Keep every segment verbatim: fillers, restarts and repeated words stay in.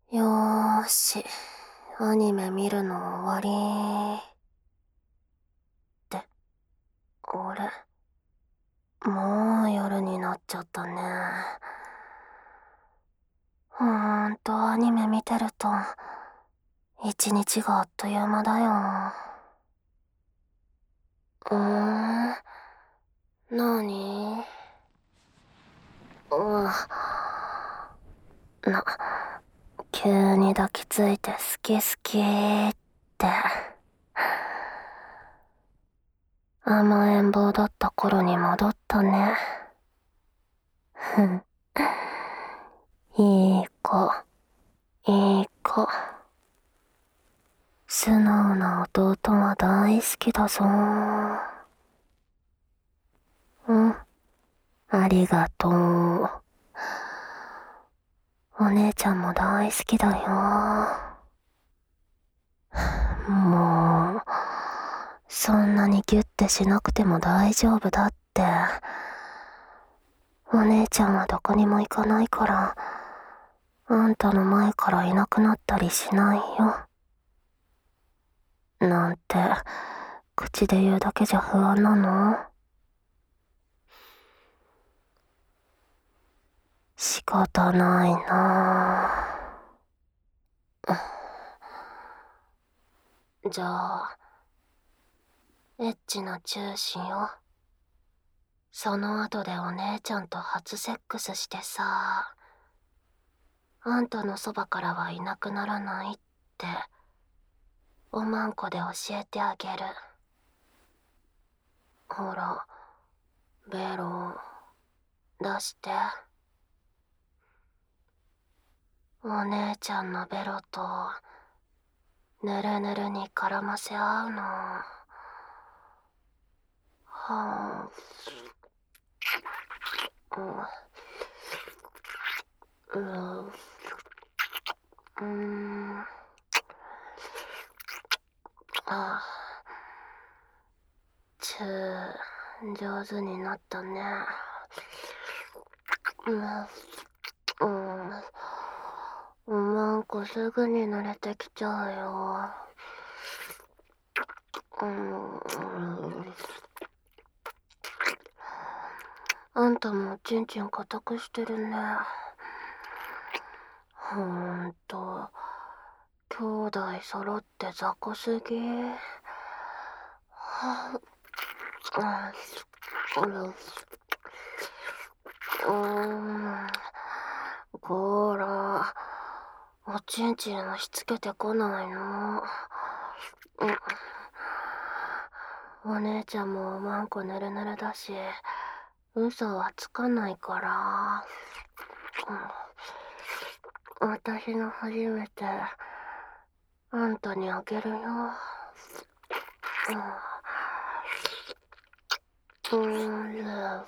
よーし、アニメ見るの終わりって、あれ、もう夜になっちゃったね。ほんとアニメ見てると、一日があっという間だよ。うーん、なにうな、急に抱きついて好き好きって。甘えん坊だった頃に戻ったね。ふん。いい子、いい子。素直な弟は大好きだぞ。うん、ありがとう。お姉ちゃんも大好きだよ。もう、そんなにギュッてしなくても大丈夫だって。お姉ちゃんはどこにも行かないから、あんたの前からいなくなったりしないよ。なんて、口で言うだけじゃ不安なの？仕方ないなぁ。じゃあ、エッチなチューしよう。その後でお姉ちゃんと初セックスしてさ、あんたのそばからはいなくならないって、おまんこで教えてあげる。ほら、ベロ、出して。お姉ちゃんのベロと、ぬるぬるに絡ませ合うの。はぁ、うん、うーん、あ、チュー、上手になったね。うん、うん、おまんこすぐに慣れてきちゃうよ。うん、あんたもちんちん固くしてるね。ほんと、兄弟揃って雑魚すぎ。はあ、うん、うーん、こーら、おちんちん押し付けてこないの。うん、お姉ちゃんもおまんこぬるぬるだし、嘘はつかないから。うん、私の初めて、あんたにあげるよ。うん、うん、うん、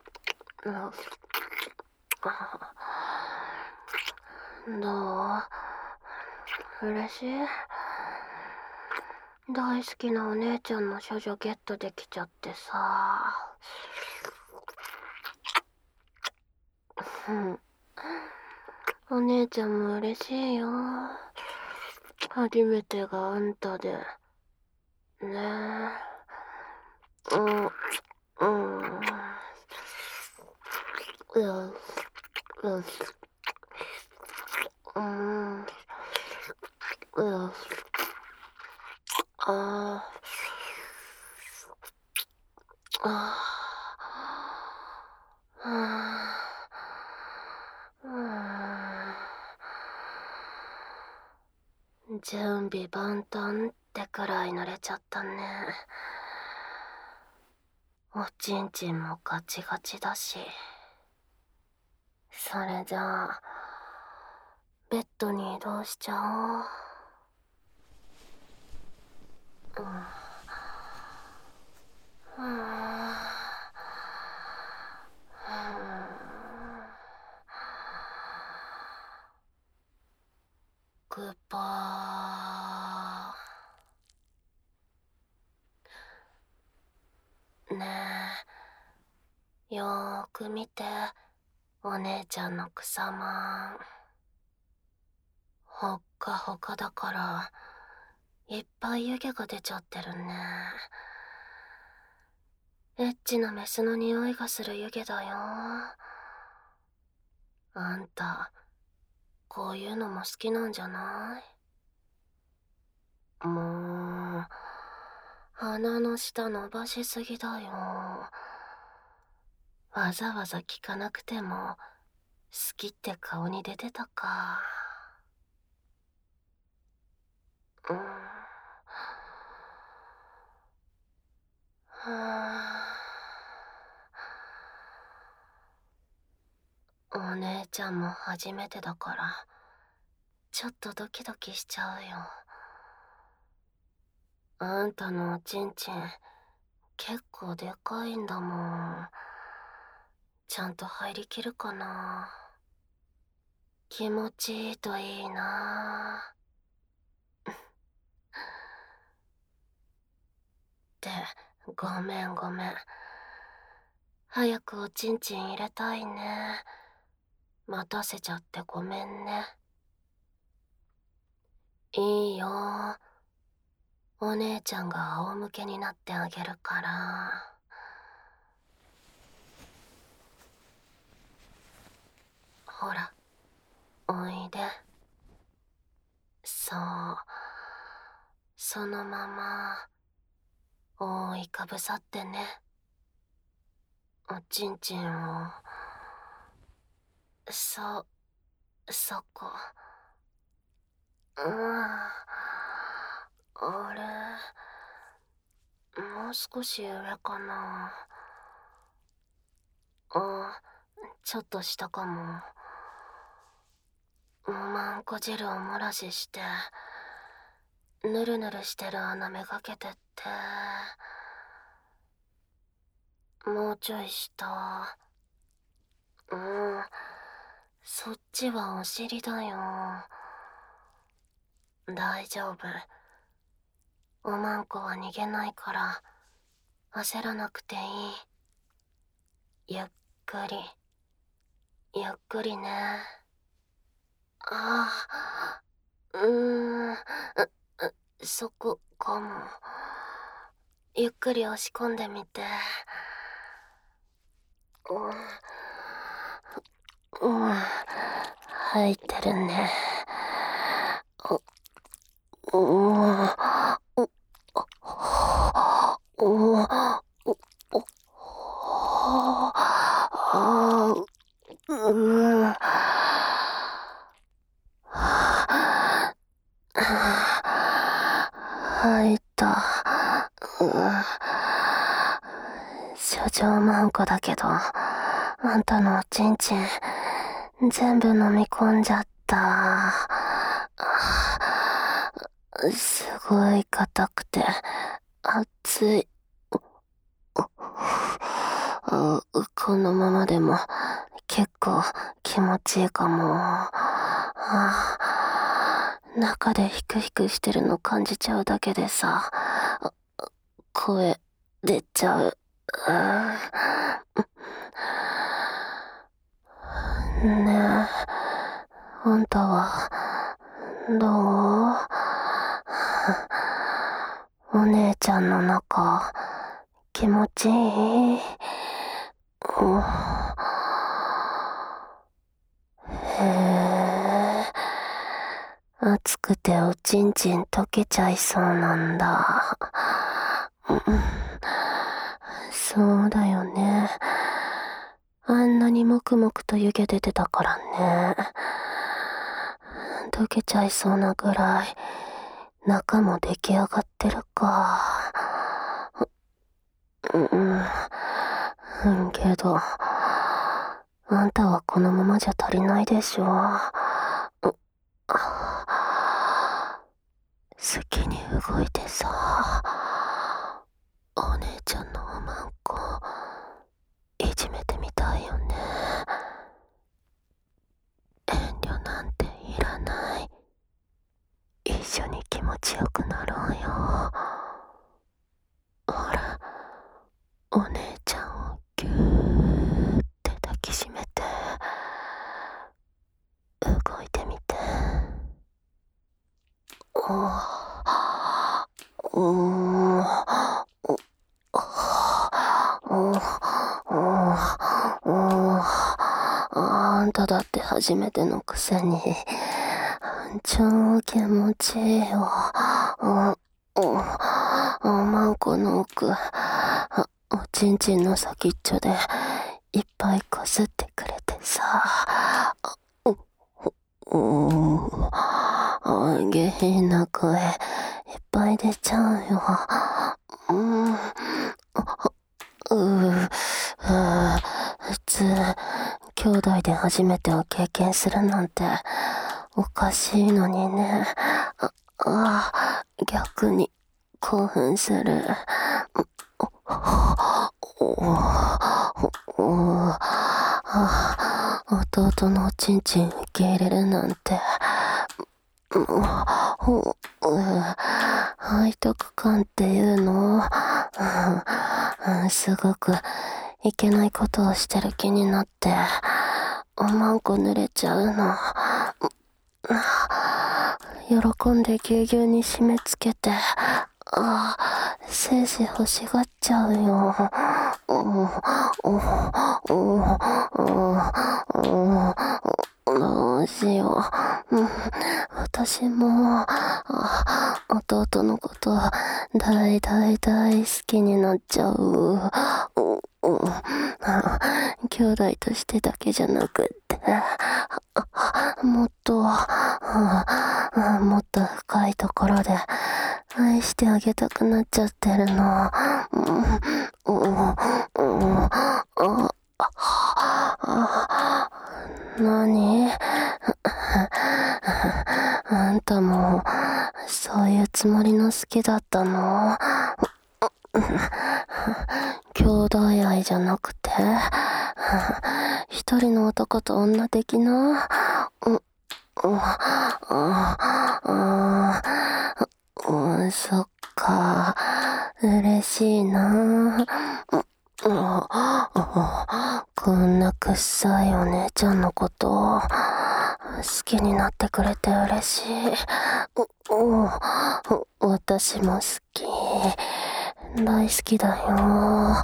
どう？嬉しい？大好きなお姉ちゃんの処女ゲットできちゃってさ。うん。お姉ちゃんも嬉しいよ。初めてがあんたで。ねえ。うん、うん。うん、うん、うん。うん。ああ。ああ。うん。準備万端ってくらい慣れちゃったね。おちんちんもガチガチだし。それじゃあ、ベッドに移動しちゃおう。うん。うん。グッバー。ねえ、よーく見て。 お姉ちゃんの草まんほっかほかだからいっぱい湯気が出ちゃってるね。エッチなメスの匂いがする湯気だよ。あんたこういうのも好きなんじゃない？もう鼻の下伸ばしすぎだよ。わざわざ聞かなくても好きって顔に出てたか。うん。はあ、お姉ちゃんも初めてだからちょっとドキドキしちゃうよ。あんたのおちんちん結構でかいんだもん。ちゃんと入りきるかな。気持ちいいといいな。ってごめんごめん。早くおちんちん入れたいね。待たせちゃってごめんね。いいよ。お姉ちゃんが仰向けになってあげるから。ほら、おいで。そう。そのまま、覆いかぶさってね。おちんちんを。そ、そこ。うん。あれ、もう少し上かな。あ、ちょっと下かも。おまんこ汁を漏らしして、ぬるぬるしてる穴めがけてって。もうちょい下。うん、そっちはお尻だよ。大丈夫。おまんこは逃げないから焦らなくていい。ゆっくりゆっくりね。ああ、うーん、ううそこかも。ゆっくり押し込んでみて。うん、うん、入ってるね。う、うん、う、う、あ、うん。入った。うん。諸女マンコだけど、あんたのおちんちん、全部飲み込んじゃった。すごい硬くて、熱い。このままでも結構気持ちいいかも。中でヒクヒクしてるの感じちゃうだけでさ、声出ちゃう。ねえ、あんたはどう？お姉ちゃんの中気持ちいい？へえ、熱くておちんちん溶けちゃいそうなんだ。そうだよね。あんなにもくもくと湯気出てたからね。溶けちゃいそうなぐらい中も出来上がってるか。うん、けどあんたはこのままじゃ足りないでしょ。好きに動いてさ、お姉ちゃんのおまんこいじめてみたいよね。遠慮なんていらない。一緒に気持ちよくなろうよ。ほら、お姉ちゃんをぎゅーって抱きしめて。 うーん、あんただって初めてのくせに超気持ちいいよ。おまんこの奥、おちんちんの先っちょでいっぱいこすってくれてさ、うーん、下品な声いっぱい出ちゃうよ。うん、うー、普通兄弟で初めてを経験するなんておかしいのにね。ああ、逆に興奮する。弟のおちんちん受け入れるなんて、背徳感っていうの、すごくいけないことをしてる気になっておまんこ濡れちゃうの。喜んでぎゅうぎゅうに締め付けて、ああ、精子欲しがっちゃうよ。どうしよう。私も弟のこと大大大好きになっちゃう。兄弟としてだけじゃなくってもっともっと深いところで愛してあげたくなっちゃってるの。何？あんたもそういうつもりの好きだったの？兄弟愛じゃなくて一人の男と女的な？う、う、う、そっか、嬉しいな。こんなくっさいお姉ちゃんのこと好きになってくれて嬉しい。私も好き、大好きだよ。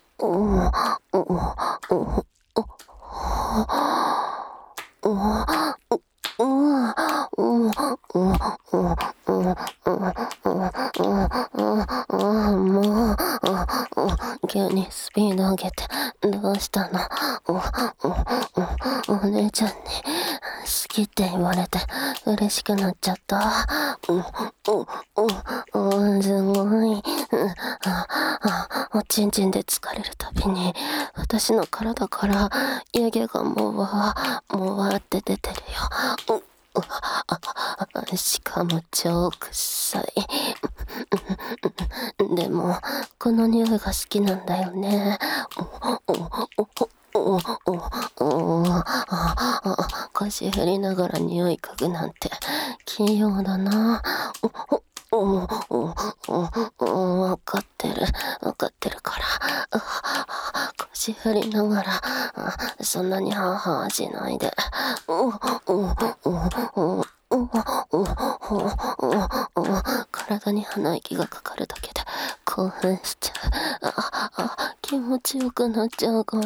もう急にスピード上げてどうしたの？お姉ちゃんに好きって言われて嬉しくなっちゃった。すごい。おちんちんで疲れるたびに私の体から湯気がもわもわって出てるよ。しかも超臭い。でもこの匂いが好きなんだよね。腰振りながら匂い嗅ぐなんて器用だな。わかってるわかってるから。腰振りながらそんなにハーハーしないで。体に鼻息がかかるだけで興奮しちゃう。ああ、気持ちよくなっちゃうから。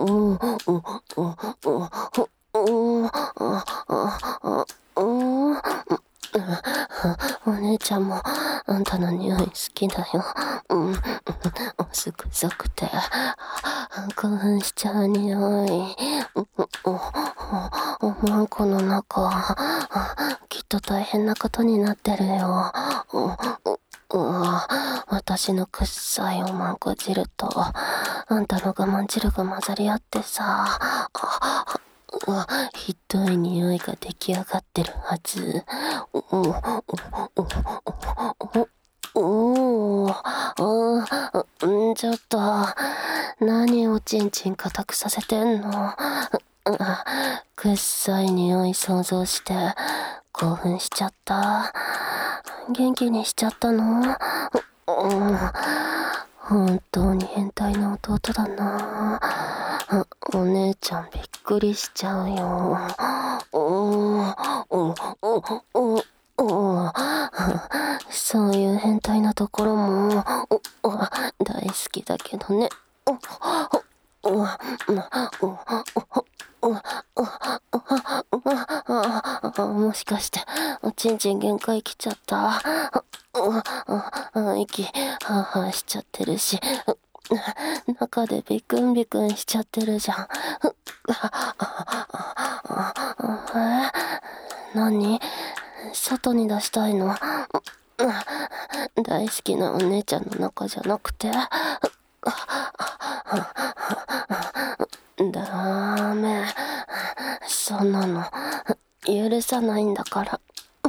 お姉ちゃんもあんたの匂い好きだよ。うん、すくさくて興奮しちゃう匂い。おまんこの中きっと大変なことになってるよ。私のくっさいおまんこ汁とあんたの我慢汁が混ざり合ってさ、ひどい匂いが出来上がってるはず。ちょっと何おちんちん固くさせてんの？くっさい匂い想像して興奮しちゃった。元気にしちゃったの？本当に変態な弟だな。お姉ちゃんびっくりしちゃうよ。 そういう変態なところも大好きだけどね。もしかしておちんちん限界来ちゃった。息ハーハーしちゃってるし、中でビクンビクンしちゃってるじゃん。え、何？外に出したいの？大好きなお姉ちゃんの中じゃなくて？ダメ、そんなの許さないんだから。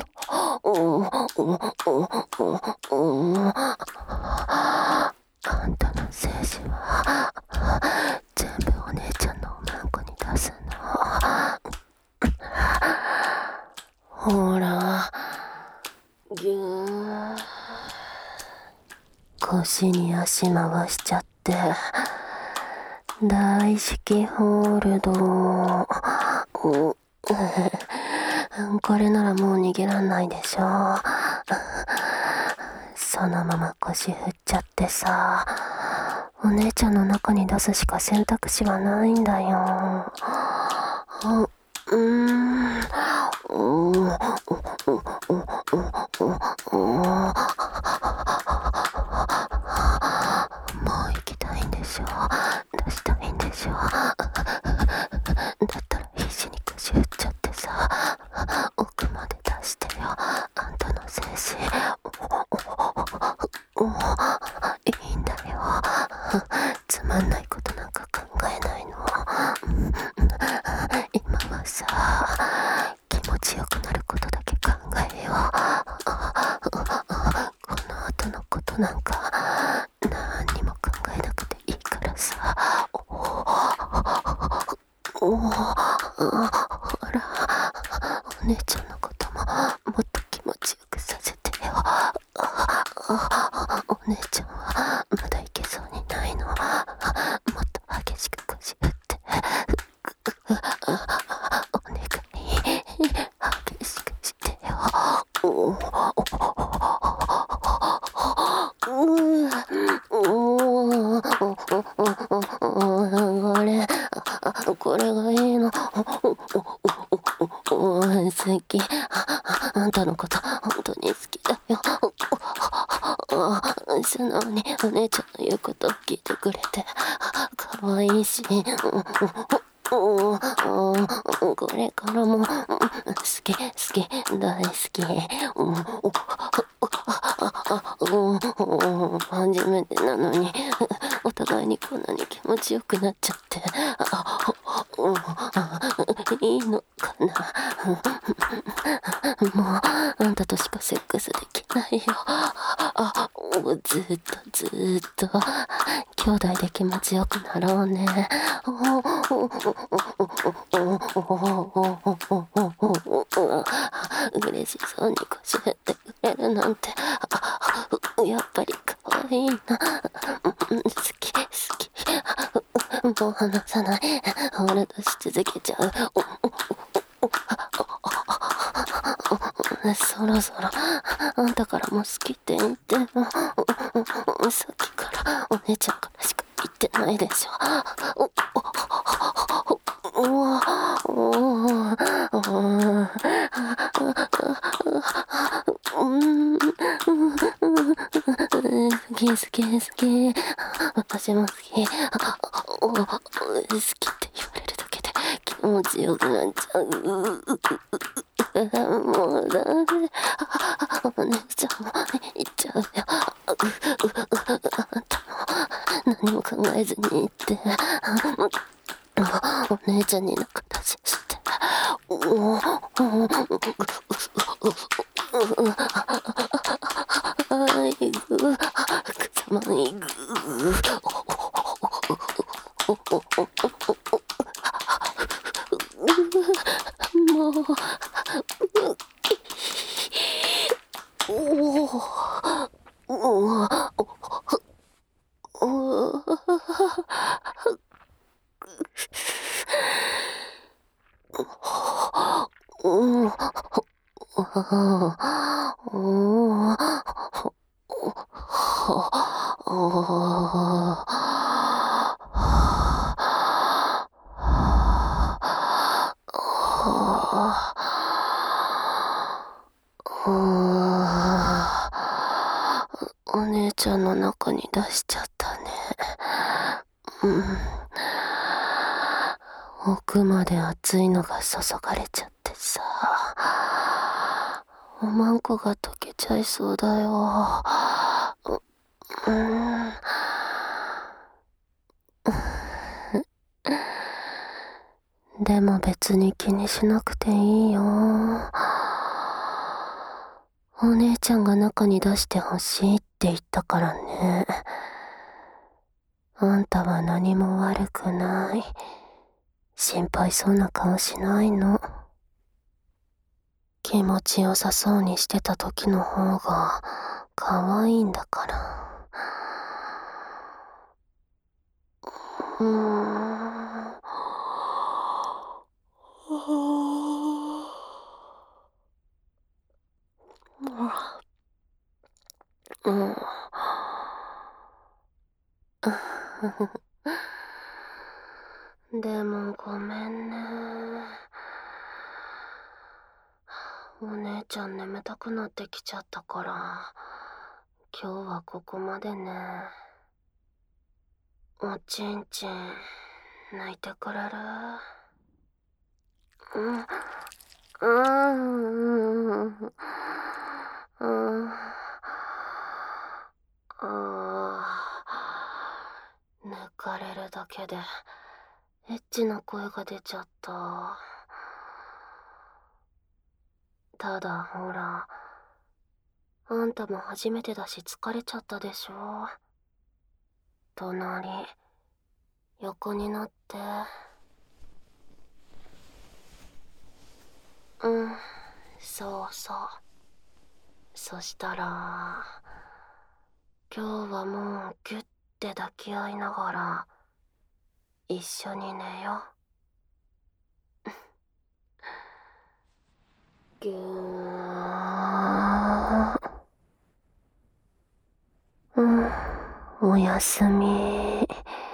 あんたの精子は全部お姉ちゃんのおまんこに出すの。ほら、ぎゅー、腰に足回しちゃって大式ホールド。これならもう逃げらんないでしょ。そのまま腰振っちゃってさ、お姉ちゃんの中に出すしか選択肢はないんだよ。うーん、もう行きたいんでしょ。出したいんでしょ。だったら必死に腰振っちゃってさ、奥まで出してよ、あんたの精子。いいんだよ、つまんないことなんか考えないの。今はさ、気持ちよくなることだけ考えよう。この後のことなんか何にも考えなくていいからさ。ほら、お姉ちゃんのことももっと気持ちよくさせてよ。お姉ちゃんはまだいけそうにないの。もっと激しく腰振って、お願い、激しくしてよ。これこれがいいの。好き、あんたのこと本当に好きだよ。素直にお姉ちゃんの言うことを聞いてくれて可愛いし、これからも好き好き大好き。初めてなのにお互いにこんなに気持ちよくなっちゃって、いいのかな。もうあんたとしかセックスできないよ。ずっとずっと兄弟で気持ちよくなろうね。嬉しそうに腰振ってくれるなんて、やっぱり可愛いな。好き好き、もう離さない。ホールドし続けちゃう。そろそろあんたからも好きって言っても、さっきからお姉ちゃんからしか言ってないでしょ。好き好き好き、私も好き。好きって言われるだけで気持ちよくなっちゃう。もうダメ、お姉ちゃんも言っちゃうよ。あんたも何も考えずに言って、お姉ちゃんに仲出しして、いぐくさまいぐもうおおお姉ちゃんの中に出しちゃったね。うん。奥まで熱いのが注がれちゃってさ。おまんこが溶けちゃいそうだよ。う、うん。でも別に気にしなくていいよ。お姉ちゃんが中に出してほしいって言ったからね。あんたは何も悪くない。心配そうな顔しないの。気持ちよさそうにしてた時の方が可愛いんだから。うーん。うん。でもごめんね。お姉ちゃん眠たくなってきちゃったから、今日はここまでね。おちんちん、泣いてくれる？うん、うん、うん、うん、あー、抜かれるだけで、エッチな声が出ちゃった。ただほら、あんたも初めてだし疲れちゃったでしょ。隣、横になって。うん、そうそう。そしたら、今日はもうギュッて抱き合いながら、一緒に寝よう。ぎゅー。うん、おやすみ。